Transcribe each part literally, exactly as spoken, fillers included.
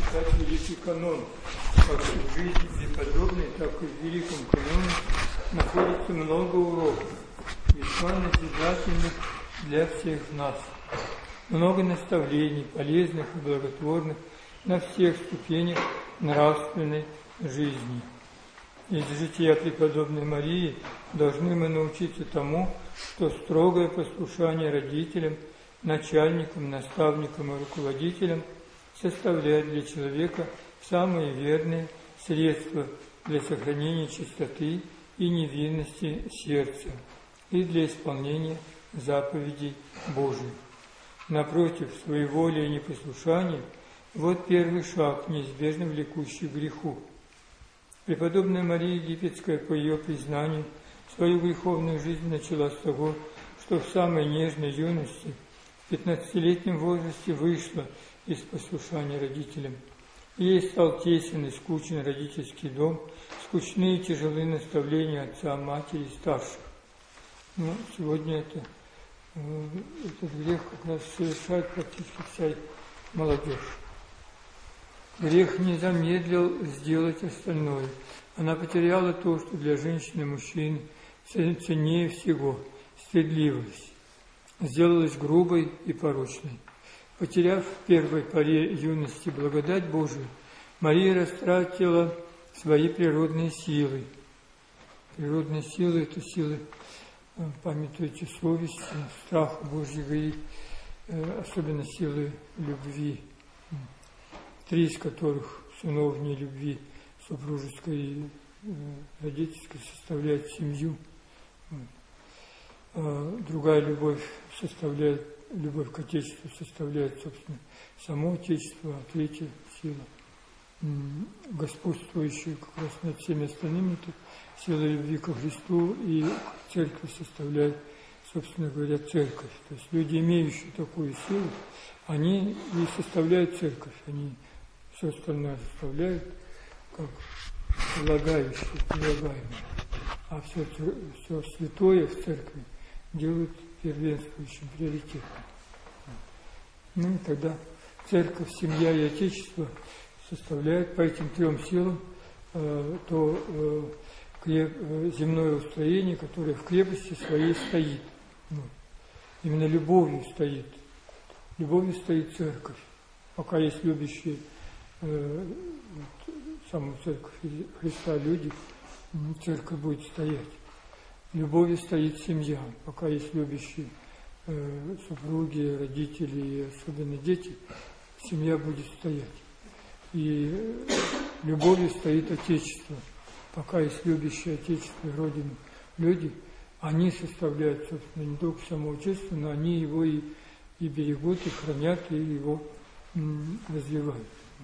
читать Великий канон. Как в жизни преподобной, так и в Великом каноне находится много уроков, весьма назидательных для всех нас. Много наставлений, полезных и благотворных на всех ступенях нравственной жизни. Из жития преподобной Марии должны мы научиться тому, что строгое послушание родителям, начальникам, наставникам и руководителям составляет для человека самые верные средства для сохранения чистоты и невинности сердца и для исполнения заповедей Божьих. Напротив, своеволие и непослушание – вот первый шаг, неизбежно влекущий к греху. Преподобная Мария Египетская, по ее признанию, свою греховную жизнь начала с того, что в самой нежной юности, в пятнадцатилетнем возрасте, вышла из послушания родителям. Ей стал тесен и скучен родительский дом, скучны и тяжелые наставления отца, матери и старших. Но сегодня это, этот грех как раз совершает практически вся молодежь. Грех не замедлил сделать остальное. Она потеряла то, что для женщины и мужчины ценнее всего – стыдливость. Сделалась грубой и порочной. Потеряв в первой поре юности благодать Божию, Мария растратила свои природные силы. Природные силы – это силы, памятуйте, совести, страха Божьего и особенно силы любви. Три из которых сыновней любви супружеской и родительской составляют семью. А другая любовь составляет, любовь к Отечеству составляет, собственно, само Отечество, а третья сила, господствующая как раз над всеми остальными, это сила любви ко Христу, и церковь составляет, собственно говоря, церковь. То есть люди, имеющие такую силу, они и составляют церковь, они все остальное составляют как прилагающее, прилагаемое. А все, все святое в церкви делают первенствующим, приоритетом. Ну и тогда церковь, семья и отечество составляют по этим трем силам э, то э, креп, э, земное устроение, которое в крепости своей стоит. Вот. Именно любовью стоит. Любовью стоит церковь. Пока есть любящие э, саму церковь Христа люди, церковь будет стоять. Любовью стоит семья. Пока есть любящие э, супруги, родители и особенно дети, семья будет стоять. И любовью стоит Отечество. Пока есть любящие Отечество и Родину люди, они составляют, собственно, не только само Отечество, но они его и, и берегут, и хранят, и его м, развивают.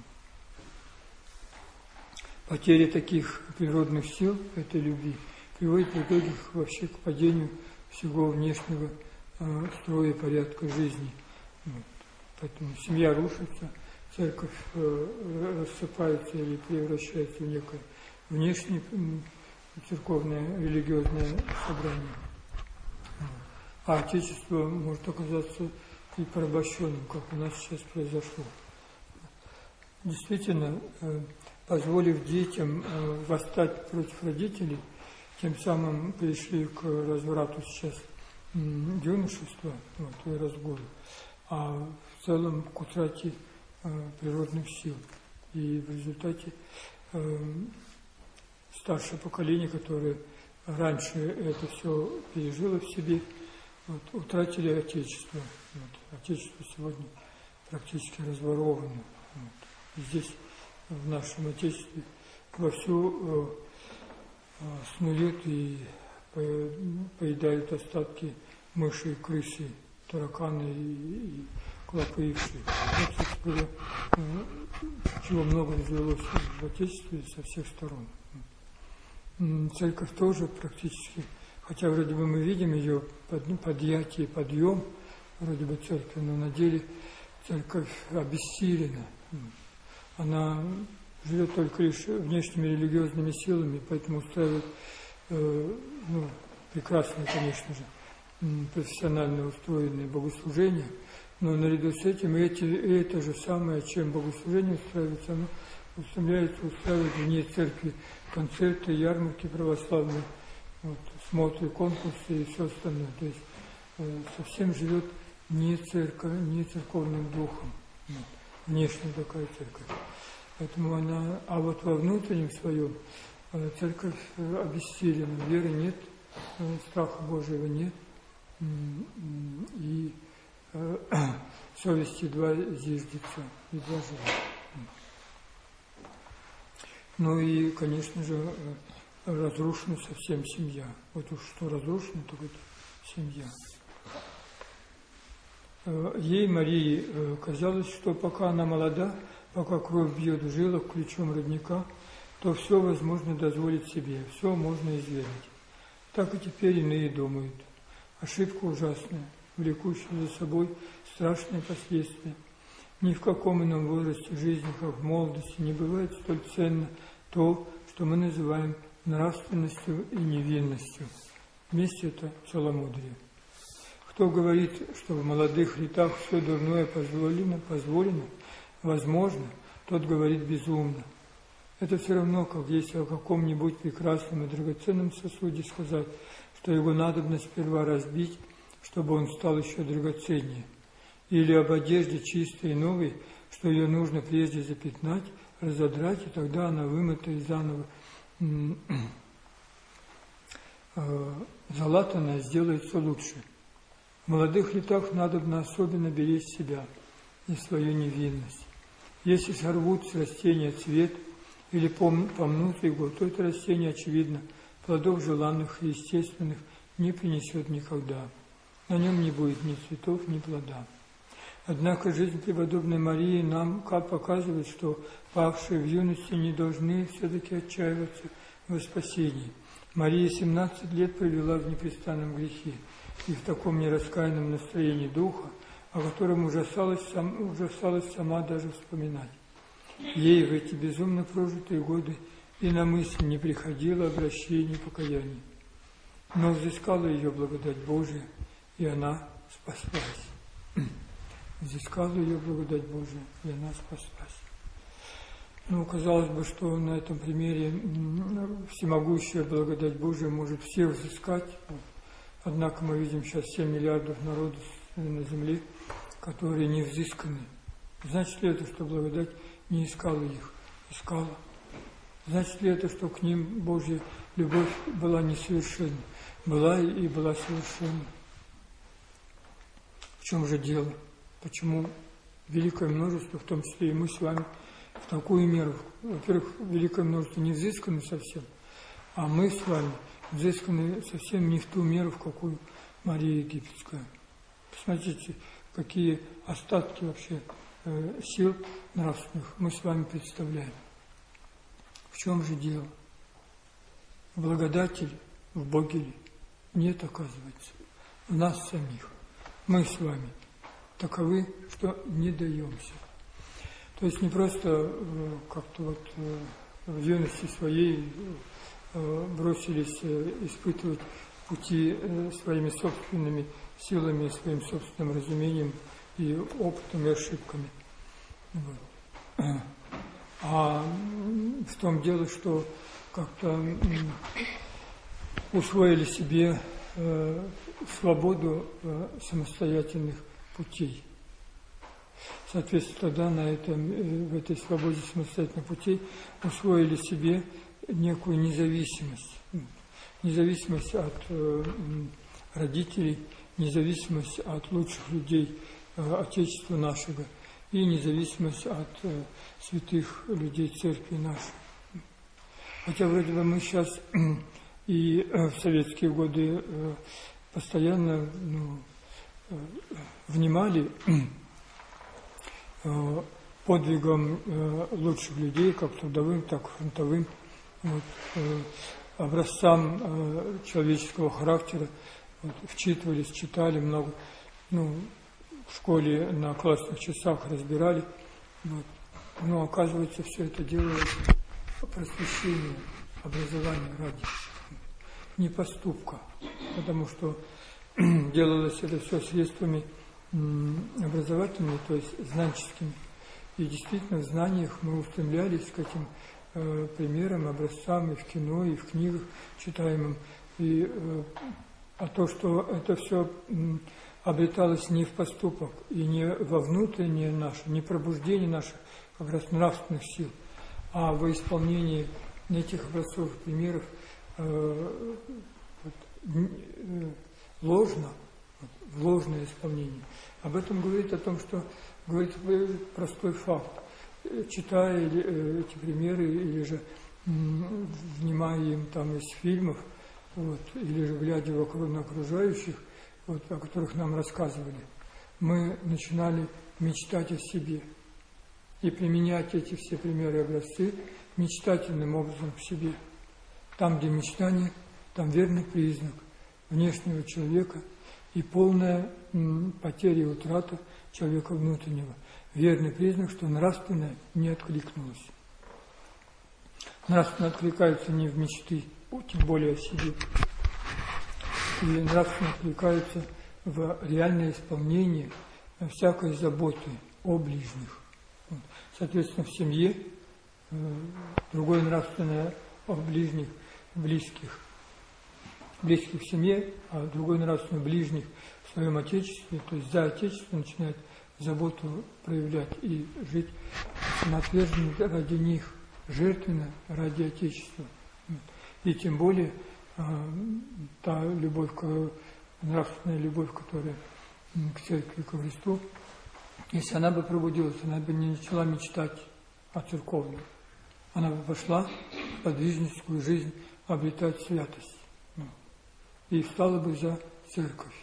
Потеря таких природных сил, этой любви, приводит в итоге вообще к падению всего внешнего э, строя и порядка жизни. Вот. Поэтому семья рушится, церковь э, рассыпается или превращается в некое внешнее э, церковное религиозное собрание. Вот. А Отечество может оказаться и порабощенным, как у нас сейчас произошло. Действительно, э, позволив детям э, восстать против родителей, тем самым пришли к разврату сейчас э, юношества, вот, и разгулу, а в целом к утрате э, природных сил. И в результате э, старшее поколение, которое раньше это все пережило в себе, вот, утратили Отечество. Вот. Отечество сегодня практически разворовано. Вот. И здесь, в нашем Отечестве, вовсю э, э, снуют и поедают остатки мыши, крысы, тараканы и, и клопы и вши. Вот, собственно, э, чего много развелось в Отечестве со всех сторон. Церковь тоже практически, хотя вроде бы мы видим ее под, ну, подъятие, подъем, вроде бы церкви, но на деле церковь обессилена. Она живет только лишь внешними религиозными силами, поэтому устраивает э, ну, прекрасные, конечно же, профессионально устроенные богослужения, Но наряду с этим эти, это же самое, чем богослужение устраивается, оно устремляется устраивать вне церкви концерты, ярмарки православные, вот, смотры, конкурсы и все остальное. То есть э, совсем живет не, церковь, не церковным духом, ну, внешняя такая церковь. Поэтому она, а вот во внутреннем своем э, церковь э, обессилена, веры нет, э, страха Божьего нет, э, и э, совесть едва зиждется, едва живет. Ну и, конечно же, разрушена совсем семья. Вот уж что разрушено, то это семья. Ей, Марии, казалось, что пока она молода, пока кровь бьет в жилах ключом родника, то все возможно дозволить себе, все можно изведать. Так и теперь иные думают. Ошибка ужасная, влекущая за собой страшные последствия. Ни в каком ином возрасте жизни, как в молодости, не бывает столь ценно то, что мы называем нравственностью и невинностью. Вместе это целомудрие. Кто говорит, что в молодых летах все дурное позволено, позволено, возможно, тот говорит безумно. Это все равно, как если о каком-нибудь прекрасном и драгоценном сосуде сказать, что его надобно сперва разбить, чтобы он стал еще драгоценнее. Или об одежде чистой и новой, что ее нужно прежде запятнать, разодрать, и тогда она вымыта и заново э, залатанная сделается лучше. В молодых летах надобно особенно беречь себя и свою невинность. Если сорвут с растения цвет или помнут его, то это растение, очевидно, плодов желанных и естественных не принесет никогда. На нем не будет ни цветов, ни плода. Однако жизнь преподобной Марии нам показывает, что павшие в юности не должны все-таки отчаиваться во спасении. Мария семнадцать лет провела в непрестанном грехе и в таком нераскаянном настроении духа, о котором ужасалась, сам, ужасалась сама даже вспоминать. Ей в эти безумно прожитые годы и на мысль не приходило обращение и покаяние. Но взыскала ее благодать Божия, и она спаслась. Взыскала ее благодать Божия, и она спаслась. Ну, казалось бы, что на этом примере всемогущая благодать Божия может всех взыскать. Однако мы видим сейчас семь миллиардов народов на земле, которые не взысканы. Значит ли это, что благодать не искала их? Искала. Значит ли это, что к ним Божья любовь была несовершенна? Была и была совершенна. В чем же дело? Почему великое множество, в том числе и мы с вами, в такую меру, во-первых, великое множество не взысканы совсем, а мы с вами взысканы совсем не в ту меру, в какую Мария Египетская. Посмотрите, какие остатки вообще э, сил нравственных мы с вами представляем. В чем же дело? Благодати ли, в Боге ли? Нет, оказывается. В нас самих. Мы с вами таковы, что не даемся. То есть не просто э, как-то вот э, в юности своей э, бросились э, испытывать пути э, своими собственными силами, своим собственным разумением и опытом и ошибками. Вот. А в том дело, что как-то усвоили себе э, свободу э, самостоятельных путей. Соответственно, тогда на этом, в этой свободе самостоятельных путей усвоили себе некую независимость. Независимость от э, родителей, независимость от лучших людей э, Отечества нашего и независимость от э, святых людей Церкви нашей. Хотя вроде бы мы сейчас и э, в советские годы э, постоянно ну, э, внимали э, подвигам э, лучших людей, как трудовым, так и фронтовым, вот, э, образцам э, человеческого характера, вот, вчитывались, читали много, ну, в школе на классных часах разбирали. Вот. Но оказывается, все это делается по просвещению, образованию ради, не поступка, потому что делалось это все средствами образовательными, то есть знанческими. И действительно в знаниях мы устремлялись к этим э, примерам, образцам и в кино, и в книгах читаемым. И, э, а то, что это все э, обреталось не в поступок и не во внутреннее наше, не пробуждение наших как раз нравственных сил, а во исполнении этих образцов и примеров э, вот, э, ложно, в ложное исполнение. Об этом говорит о том, что говорит простой факт. Читая э, эти примеры, или же м, внимая им там из фильмов, вот, или же глядя вокруг на окружающих, вот, о которых нам рассказывали, мы начинали мечтать о себе и применять эти все примеры и образцы мечтательным образом к себе. Там, где мечтание, там верный признак внешнего человека и полная м, потеря и утрата человека внутреннего. Верный признак, что нравственное не откликнулось. Нравственно откликаются не в мечты, тем более о себе. И нравственно откликаются в реальное исполнение всякой заботы о ближних. Соответственно, в семье другое нравственное о ближних, близких. Близких в семье, а другой нравственный ближних в своем Отечестве, то есть за Отечество начинает заботу проявлять и жить самоотверженно ради них, жертвенно ради Отечества. И тем более та любовь, нравственная любовь, которая к Церкви, к Христу, если она бы пробудилась, она бы не начала мечтать о церковном. Она бы пошла в подвижническую жизнь обретать святость. И стала бы за церковь.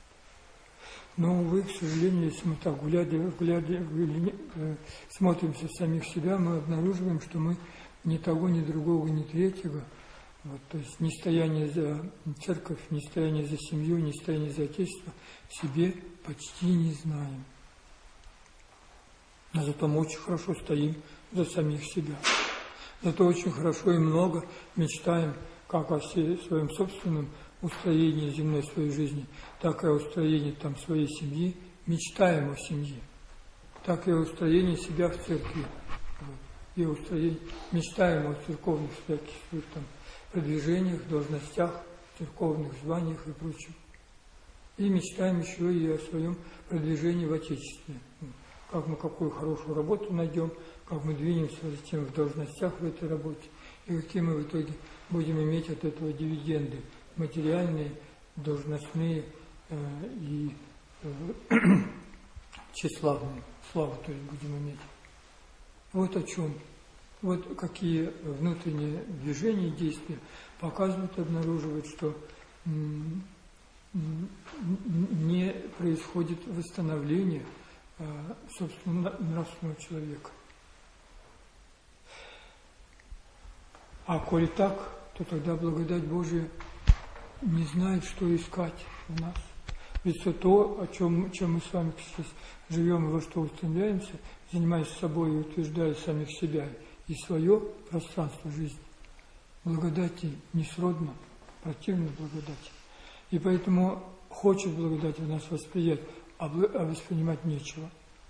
Но, увы, к сожалению, если мы так глядя, глядя, глядя, смотримся в самих себя, мы обнаруживаем, что мы ни того, ни другого, ни третьего, вот, то есть ни стояние за церковь, ни стояние за семью, ни стояние за Отечество себе почти не знаем. Но зато мы очень хорошо стоим за самих себя. Зато очень хорошо и много мечтаем как о своем собственном устроении земной своей жизни, так и о устроении там своей семьи, мечтаем о семье, так и о устроении себя в церкви. Вот. И о устроении, мечтаем о церковных всяких там, продвижениях, должностях, церковных званиях и прочем. И мечтаем еще и о своем продвижении в Отечестве. Как мы какую хорошую работу найдем, как мы двинемся затем в должностях в этой работе, и какие мы в итоге будем иметь от этого дивиденды материальные, должностные э, и э, тщеславные, славу, то есть будем иметь. Вот о чем. Вот какие внутренние движения, действия показывают, обнаруживают, что м- м- не происходит восстановление э, собственно нравственного человека. А коли так, то тогда благодать Божия не знает, что искать в нас. Ведь все то, о чем, чем мы с вами сейчас живем и во что устремляемся, занимаясь собой и утверждая самих себя и свое пространство жизни, благодати несродно, противно благодати. И поэтому хочет благодать в нас восприять, а воспринимать нечего.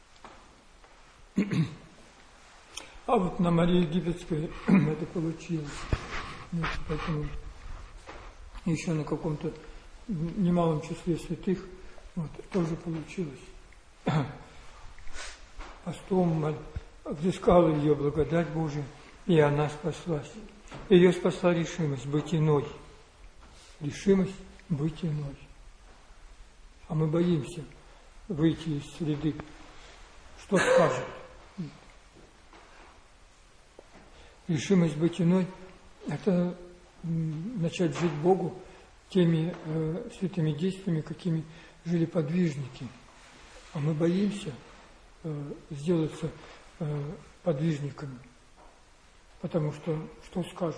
А вот на Марии Египетской это получилось. Поэтому еще на каком-то немалом числе святых вот, тоже получилось. Постом взыскала ее благодать Божия, и она спаслась. Ее спасла решимость быть иной. Решимость быть иной. А мы боимся выйти из среды. Что скажет? Решимость быть иной – это начать жить Богу теми э, святыми действиями, какими жили подвижники. А мы боимся э, сделаться э, подвижниками, потому что что скажут?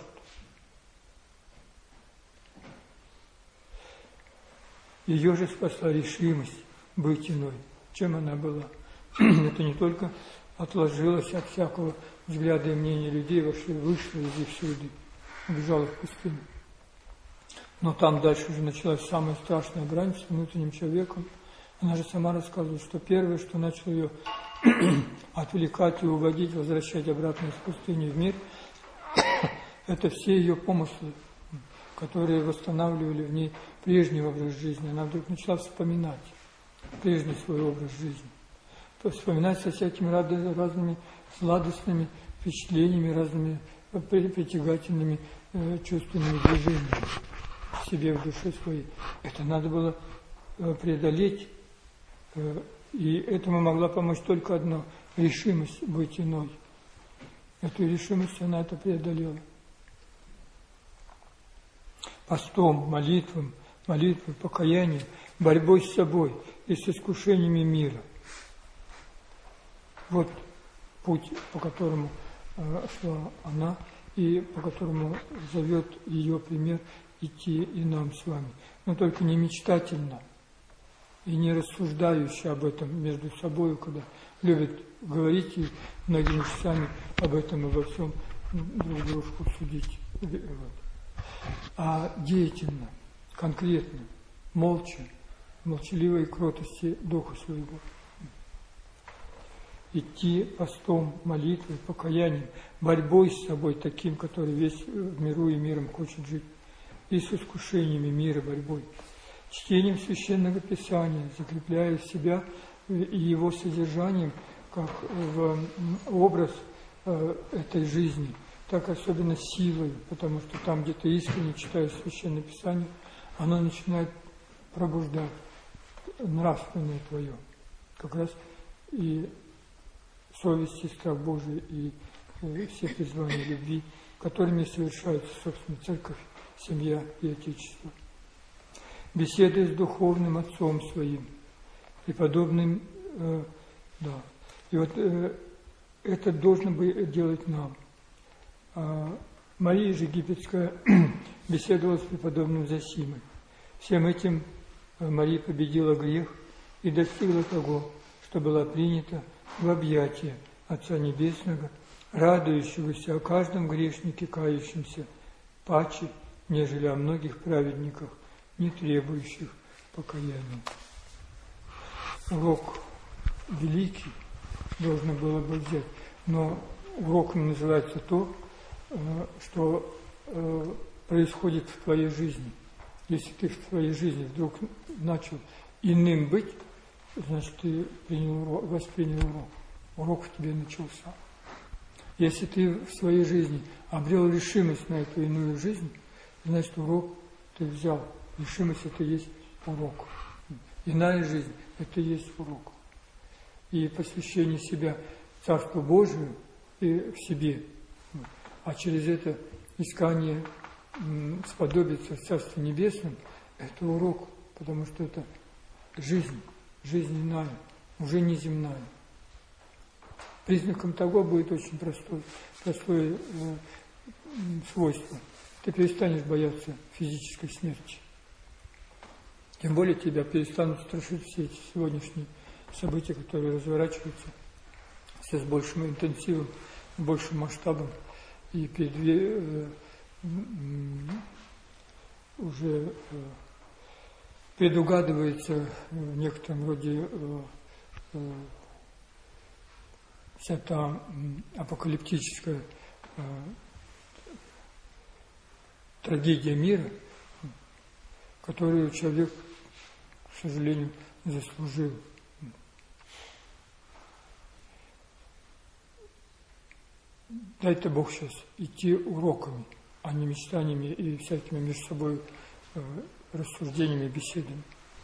Ее же спасла решимость быть иной. Чем она была? Это не только отложилось от всякого взгляда и мнения людей, вошли, вышла из их среды, убежала в пустыню. Но там дальше уже началась самая страшная брань с внутренним человеком, Она же сама рассказывала, что первое, что начало ее отвлекать и уводить, возвращать обратно из пустыни в мир, это все ее помыслы, которые восстанавливали в ней прежний образ жизни. Она вдруг начала вспоминать прежний свой образ жизни. Вспоминать со всякими разными сладостными впечатлениями, разными притягательными э, чувственными движениями в себе, в душе своей. Это надо было э, преодолеть, э, и этому могла помочь только одно – решимость быть иной. Эту решимость она это преодолела. Постом, молитвом, молитвой, покаянием, борьбой с собой и с искушениями мира. Вот путь, по которому э, шла она, и по которому зовет ее пример идти и нам с вами. Но только не мечтательно и не рассуждающе об этом между собой, когда любят говорить и многими часами об этом и во всем друг дружку судить. А деятельно, конкретно, молча, молчаливой кротости духа своего. Идти постом, молитвой, покаянием, борьбой с собой таким, который весь в миру и миром хочет жить, и с искушениями мира борьбой, чтением Священного Писания, закрепляя себя и его содержанием, как в образ этой жизни, так особенно силой, потому что там, где ты искренне читаешь Священное Писание, оно начинает пробуждать нравственное твое, как раз и совесть и страх Божий, и все призвания любви, которыми совершается, собственно, церковь, семья и отечество. Беседы с духовным отцом своим, преподобным, э, да. И вот э, это должно бы делать нам. А Мария же Египетская беседовала с преподобным Зосимой. Всем этим Мария победила грех и достигла того, что была принята в объятия Отца Небесного, радующегося о каждом грешнике, кающемся, паче, нежели о многих праведниках, не требующих покаяния. Урок великий должно было бы взять, но уроком называется то, что происходит в твоей жизни. Если ты в твоей жизни вдруг начал иным быть, значит, ты принял урок, воспринял урок. Урок в тебе начался. Если ты в своей жизни обрел решимость на эту иную жизнь, значит, урок ты взял. Решимость – это и есть урок. Иная жизнь – это и есть урок. И посвящение себя Царству Божию и в себе, а через это искание сподобиться в Царстве Небесном – это урок, потому что это жизнь. Жизнь иная, уже не земная. Признаком того будет очень простое, простое э, свойство. Ты перестанешь бояться физической смерти. Тем более тебя перестанут страшить все эти сегодняшние события, которые разворачиваются все с большим интенсивом, большим масштабом. И предве, э, э, уже э, предугадывается в некотором роде э, э, вся та апокалиптическая э, трагедия мира, которую человек, к сожалению, заслужил. Дай-то Бог сейчас идти уроками, а не мечтаниями и всякими между собой э, рассуждениями, беседами.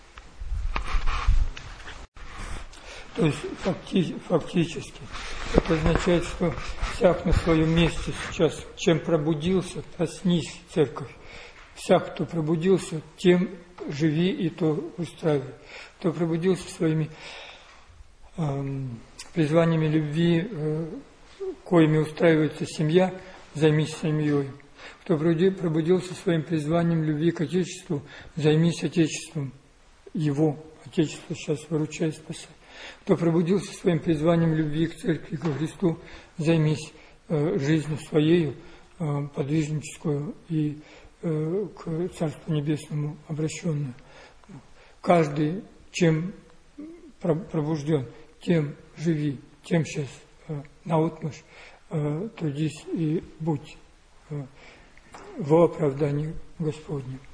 То есть факти, фактически это означает, что всяк на своем месте сейчас, чем пробудился, проснись, церковь. Всяк, кто пробудился, тем живи и то устраивай. Кто пробудился своими э, призваниями любви, э, коими устраивается семья, займись семьей. Кто пробудился своим призванием любви к Отечеству, займись Отечеством его. Отечество сейчас выручай, спасай. Кто пробудился своим призванием любви к Церкви, ко Христу, займись э, жизнью своею, э, подвижническую и э, к Царству Небесному обращенную. Каждый, чем пробужден, тем живи, тем сейчас наотмашь трудись и будь во оправдании Господнем.